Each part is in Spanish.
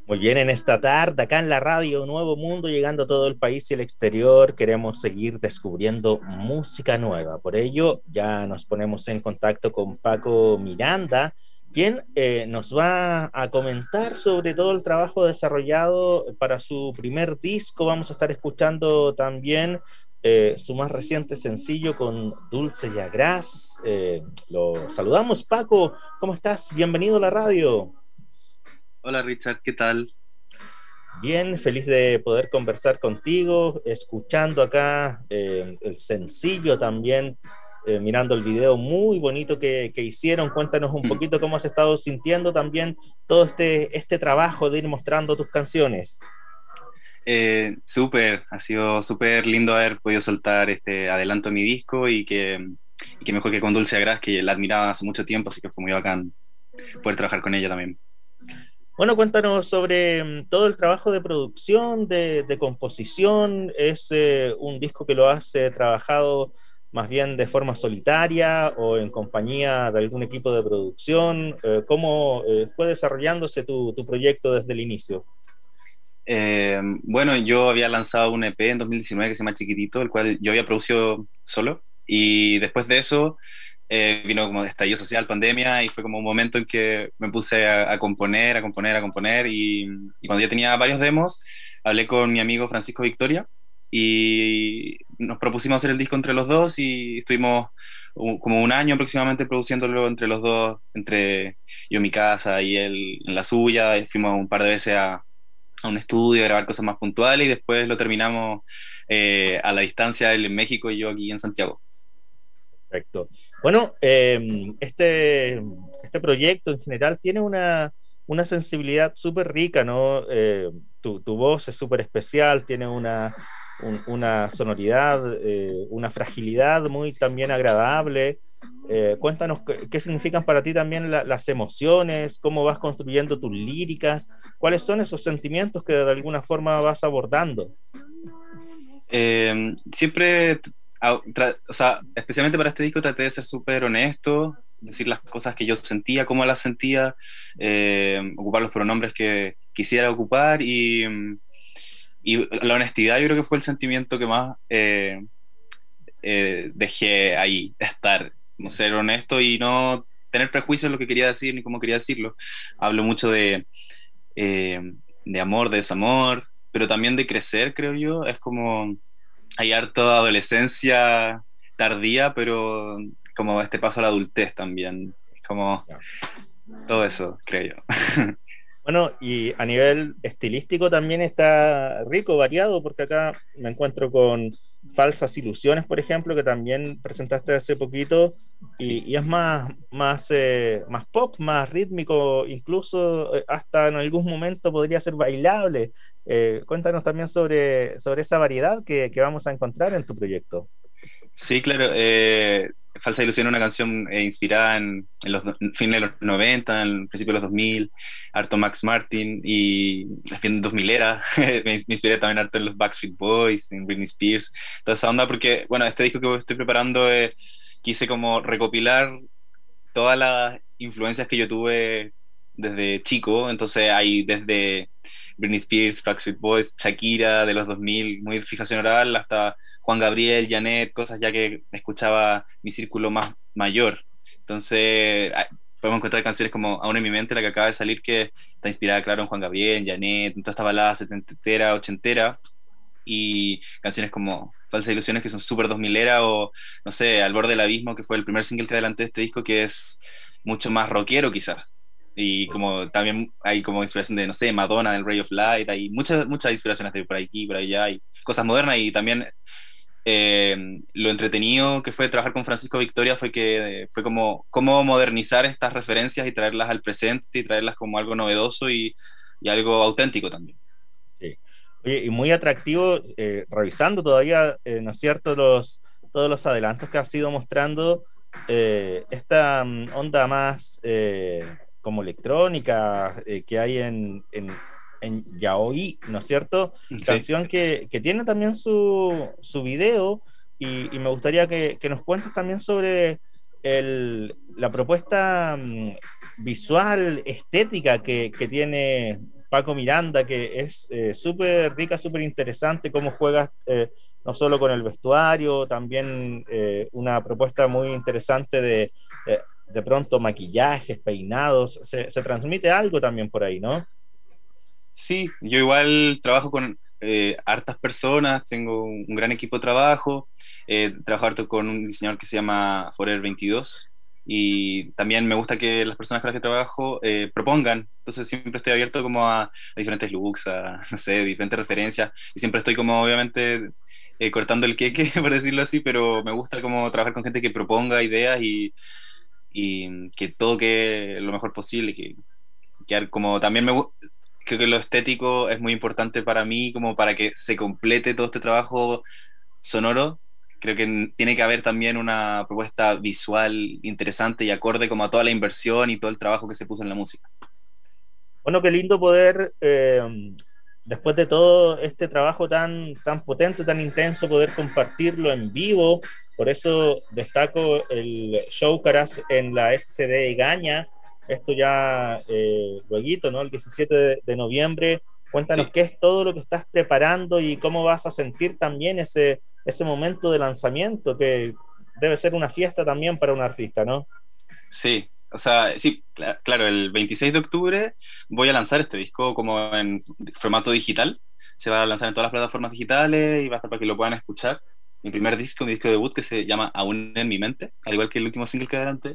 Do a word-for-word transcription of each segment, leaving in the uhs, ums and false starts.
Muy bien, en esta tarde, acá en la radio Nuevo Mundo, llegando a todo el país y el exterior, queremos seguir descubriendo música nueva. Por ello, ya nos ponemos en contacto con Paco Miranda, quien eh, nos va a comentar sobre todo el trabajo desarrollado para su primer disco. Vamos a estar escuchando también eh, su más reciente sencillo con Dulce y Agraz. Eh, lo saludamos, Paco. ¿Cómo estás? Bienvenido a la radio. Hola Richard, ¿qué tal? Bien, feliz de poder conversar contigo, escuchando acá eh, el sencillo también, eh, mirando el video muy bonito que, que hicieron. Cuéntanos un Mm. poquito cómo has estado sintiendo también todo este, este trabajo de ir mostrando tus canciones. Eh, súper, ha sido súper lindo haber podido soltar este adelanto de mi disco y que, y que mejor que con Dulce Agraz, que la admiraba hace mucho tiempo, así que fue muy bacán poder trabajar con ella también. Bueno, cuéntanos sobre mm, todo el trabajo de producción, de, de composición. ¿Es eh, un disco que lo has eh, trabajado más bien de forma solitaria o en compañía de algún equipo de producción? Eh, ¿cómo eh, fue desarrollándose tu, tu proyecto desde el inicio? Eh, bueno, yo había lanzado un E P en dos mil diecinueve que se llama Chiquitito, el cual yo había producido solo, y después de eso eh, vino como estallido social, pandemia, y fue como un momento en que me puse a, a componer, a componer, a componer, y, y cuando ya tenía varios demos, hablé con mi amigo Francisco Victoria, y nos propusimos hacer el disco entre los dos, y estuvimos un- como un año aproximadamente produciéndolo entre los dos, entre yo en mi casa y él en la suya, y fuimos un par de veces a a un estudio, a grabar cosas más puntuales y después lo terminamos eh, a la distancia, él en México y yo aquí en Santiago. Perfecto. Bueno, eh, este, este proyecto en general tiene una, una sensibilidad súper rica, ¿no? Eh, tu, tu voz es súper especial, tiene una, un- una sonoridad, eh, una fragilidad muy también agradable. Eh, cuéntanos qué, qué significan para ti también la- las emociones, cómo vas construyendo tus líricas, cuáles son esos sentimientos que de alguna forma vas abordando. Eh, siempre, a- tra- o sea, especialmente para este disco traté de ser súper honesto, decir las cosas que yo sentía, cómo las sentía, eh, ocupar los pronombres que quisiera ocupar y, y la honestidad yo creo que fue el sentimiento que más eh, eh, dejé ahí estar, no ser honesto y no tener prejuicios en lo que quería decir ni cómo quería decirlo. Hablo mucho de, eh, de amor, de desamor, pero también de crecer, creo yo. Es como, hay harto de adolescencia tardía, pero como este paso a la adultez también. Es como todo eso, creo yo. Bueno, y a nivel estilístico también está rico, variado, porque acá me encuentro con Falsas Ilusiones, por ejemplo, que también presentaste hace poquito, Sí. y, y es más, más, eh, más pop, más rítmico, incluso eh, hasta en algún momento podría ser bailable. Eh, cuéntanos también sobre, sobre esa variedad que, que vamos a encontrar en tu proyecto. Sí, claro. Eh, Falsa Ilusión es una canción eh, inspirada en, en los do- fines de los noventa, en el principio de los dos mil, harto Max Martin y las bien dos mil era. Me, me inspiré también harto en los Backstreet Boys, en Britney Spears, toda esa onda, porque, bueno, este disco que estoy preparando eh, quise como recopilar todas las influencias que yo tuve desde chico, entonces hay desde Britney Spears, Backstreet Boys, Shakira de los dos mil, muy de fijación oral, hasta Juan Gabriel, Janet, cosas ya que escuchaba mi círculo más mayor. Entonces, ah, podemos encontrar canciones como Aún en mi mente, la que acaba de salir, que está inspirada, claro, en Juan Gabriel, en Janet, en toda esta balada setentera, ochentera, y canciones como Falsas Ilusiones, que son súper dos milera, o no sé, Al borde del abismo, que fue el primer single que adelanté de este disco, que es mucho más rockero quizás. Y como también hay como inspiración de, no sé, Madonna, del Ray of Light, hay muchas, muchas inspiraciones de por aquí, por allá, hay cosas modernas y también eh, lo entretenido que fue trabajar con Francisco Victoria fue que fue como cómo modernizar estas referencias y traerlas al presente y traerlas como algo novedoso y, y algo auténtico también. Sí. Oye, y muy atractivo, eh, revisando todavía, eh, ¿no es cierto?, los, todos los adelantos que has ido mostrando, eh, esta mm, onda más eh, como electrónica eh, que hay en, en, en Yaoi, ¿no es cierto? Sí. Canción que, que tiene también su, su video y, y me gustaría que, que nos cuentes también sobre el, la propuesta mm, visual, estética que, que tiene Paco Miranda, que es eh, súper rica, súper interesante cómo juegas eh, no solo con el vestuario, también eh, una propuesta muy interesante de, eh, de pronto maquillajes, peinados, se, se transmite algo también por ahí, ¿no? Sí, yo igual trabajo con eh, hartas personas, tengo un, un gran equipo de trabajo, eh, trabajo harto con un diseñador que se llama Forever veintidós y también me gusta que las personas con las que trabajo eh, propongan, entonces siempre estoy abierto como a, a diferentes looks, a, no sé, diferentes referencias y siempre estoy como obviamente eh, cortando el queque, por decirlo así, pero me gusta como trabajar con gente que proponga ideas y, y que toque lo mejor posible, que, que como también me gusta creo que lo estético es muy importante para mí, como para que se complete todo este trabajo sonoro. Creo que tiene que haber también una propuesta visual interesante y acorde como a toda la inversión y todo el trabajo que se puso en la música. Bueno, qué lindo poder, eh, después de todo este trabajo tan, tan potente, tan intenso, poder compartirlo en vivo. Por eso destaco el show que harás en la S C D Gaña, esto ya eh, luego, ¿no? El diecisiete de, de noviembre. Cuéntanos Sí, qué es todo lo que estás preparando y cómo vas a sentir también ese, ese momento de lanzamiento, que debe ser una fiesta también para un artista, ¿no? sí. O sea, sí, cl- claro, el veintiséis de octubre voy a lanzar este disco como en formato digital. Se va a lanzar en todas las plataformas digitales y va a estar para que lo puedan escuchar. Mi primer disco, mi disco debut, que se llama Aún en mi mente, al igual que el último single que adelante.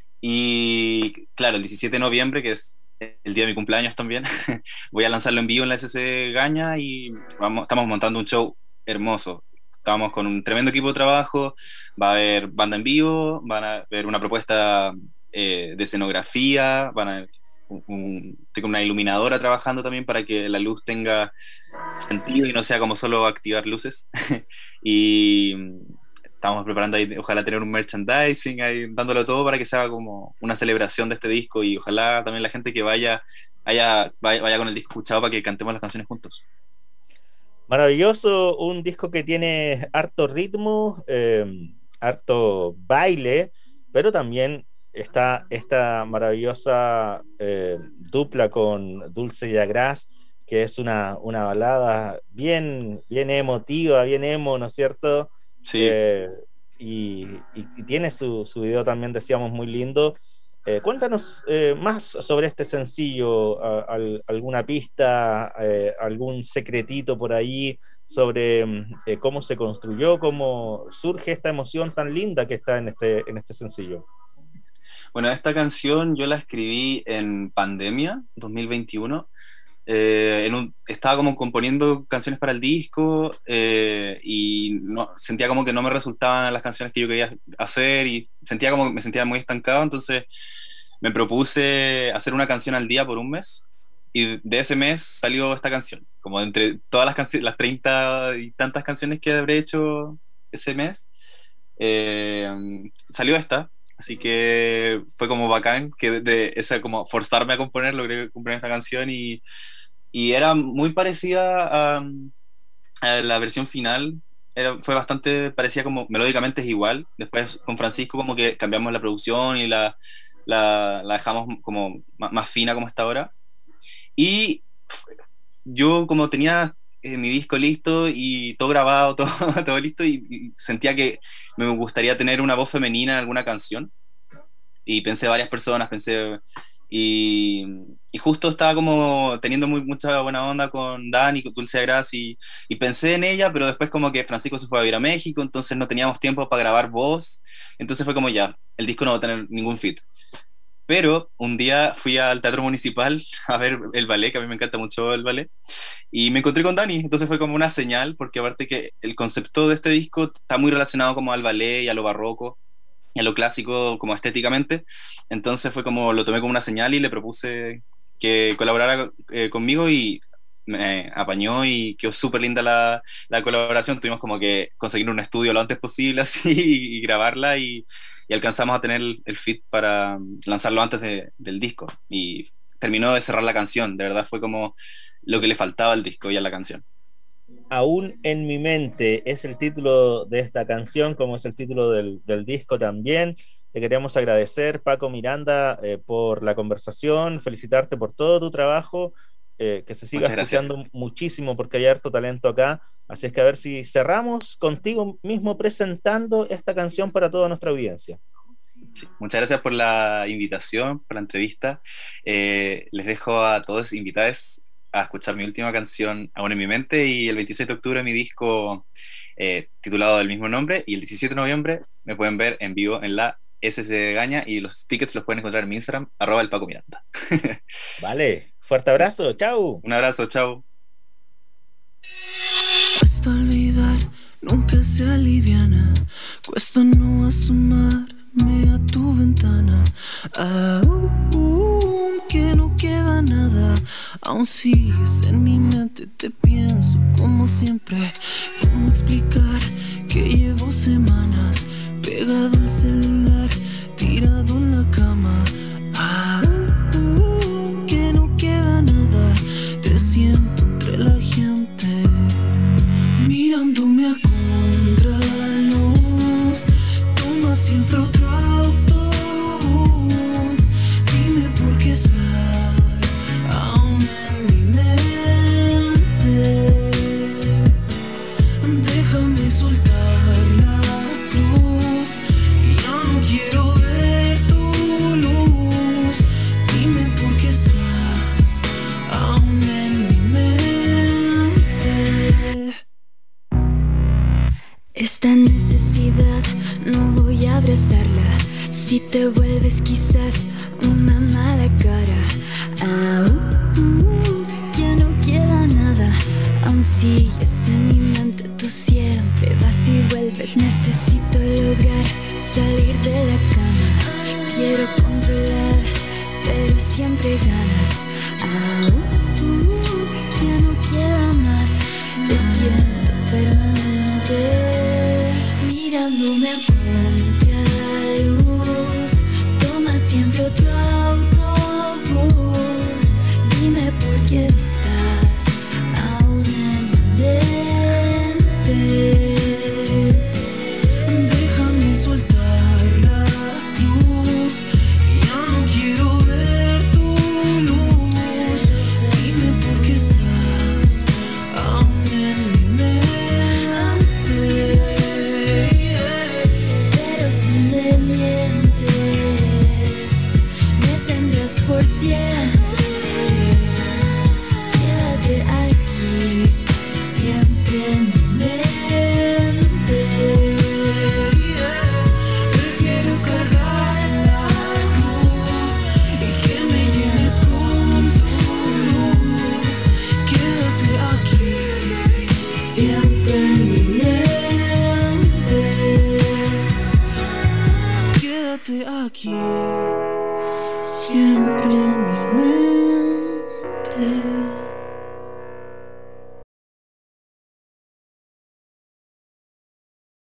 Y claro, el diecisiete de noviembre, que es el día de mi cumpleaños también, voy a lanzarlo en vivo en la S C Gaña y vamos, estamos montando un show hermoso. Estamos con un tremendo equipo de trabajo, va a haber banda en vivo, van a haber una propuesta eh, de escenografía, van a un, un, estoy con una iluminadora trabajando también para que la luz tenga sentido y no sea como solo activar luces. y estamos preparando ahí, ojalá tener un merchandising ahí, dándolo todo para que sea como una celebración de este disco y ojalá también la gente que vaya, haya, vaya, vaya con el disco escuchado para que cantemos las canciones juntos. Maravilloso, un disco que tiene harto ritmo, eh, harto baile, pero también está esta maravillosa eh, dupla con Dulce Yagraz, que es una, una balada bien, bien emotiva, bien emo, ¿no es cierto? Sí, Eh, y, y- y tiene su, su video también, decíamos, muy lindo. Eh, cuéntanos eh, más sobre este sencillo, a- al- alguna pista, eh, algún secretito por ahí sobre mm, eh, cómo se construyó, cómo surge esta emoción tan linda que está en este, en este sencillo. bueno, esta canción yo la escribí en pandemia, dos mil veintiuno. Eh, en un- estaba como componiendo canciones para el disco eh, y no, sentía como que no me resultaban las canciones que yo quería hacer y sentía como que me sentía muy estancado, entonces me propuse hacer una canción al día por un mes y de ese mes salió esta canción, como de entre todas las canciones, las treinta y tantas canciones que habré hecho ese mes, eh, salió esta. Así que fue como bacán que de, de esa como forzarme a componer, logré componer esta canción y, y era muy parecida a, a la versión final. Era, fue bastante parecida como melódicamente es igual. Después con Francisco como que cambiamos la producción y la, la, la dejamos como más, más, fina como está ahora. Y yo como tenía eh, mi disco listo y todo grabado, todo, todo listo y, y, sentía que me gustaría tener una voz femenina en alguna canción. Y pensé varias personas, pensé y, y, justo estaba como teniendo muy, mucha buena onda con Dani, con Dulce Gras y, y pensé en ella, pero después como que Francisco se fue a vivir a México, entonces no teníamos tiempo para grabar voz, entonces fue como ya, el disco no va a tener ningún fit. Pero un día fui al Teatro Municipal a ver el ballet, que a mí me encanta mucho el ballet, y me encontré con Dani, entonces fue como una señal, porque aparte que el concepto de este disco está muy relacionado como al ballet y a lo barroco, y a lo clásico como estéticamente. Entonces fue como lo tomé como una señal y le propuse que colaborara eh, conmigo y me apañó y quedó súper linda la, la, colaboración. Tuvimos como que conseguir un estudio lo antes posible así y, grabarla y, y, alcanzamos a tener el, el fit para lanzarlo antes de, del disco. Y terminó de cerrar la canción. De verdad fue como lo que le faltaba al disco y a la canción. Aún en mi mente es el título de esta canción, como es el título del, del disco también. Te queremos agradecer, Paco Miranda, eh, por la conversación, felicitarte por todo tu trabajo eh, que se siga escuchando muchísimo porque hay harto talento acá. Así es que a ver si cerramos contigo mismo presentando esta canción para toda nuestra audiencia. Sí, muchas gracias por la invitación, por la entrevista. Eh, les dejo a todos invitados a escuchar mi última canción, Aún en mi mente, y el veintiséis de octubre mi disco eh, titulado del mismo nombre, y el diecisiete de noviembre me pueden ver en vivo en la S C Gaña, y los tickets los pueden encontrar en mi Instagram, arroba el Paco Miranda. Vale, fuerte abrazo, chau. Un abrazo, chau. Cuesta olvidar, nunca se aliviana, cuesta no asomarme a tu ventana, aún que no queda nada, aún sigues en mi mente, te pienso como siempre. ¿Cómo explicar que llevo semanas pegado al celular, tirado en la cama, aún que no queda nada, te siento entre la gente, mirándome a contraluz, toma siempre otro autobús, dime por qué estás aún en mi mente, déjame soltar la cruz, ya no quiero ver tu luz, dime por qué estás aún en mi mente. Esta necesidad no voy a abrazarla, si te vuelves quizás una mala cara, aún ya no queda nada, aún sigues en mi mente, tú siempre vas y vuelves, necesito lograr salir de la cama, quiero controlar, pero siempre ganas, aún ya no queda más, te siento permanente, mirándome a contraluz, toma siempre otro autobús, dime por qué estás aún en mi mente, déjame soltar la cruz, ya no quiero ver tu luz, dime por qué estás aún en mi mente, pero si me mientes, me tendrás por siempre, quédate aquí, siempre en mi mente, prefiero cargar la cruz y que me llenes con tu luz, quédate aquí, siempre en mi mente, quédate aquí, siempre en mi mente.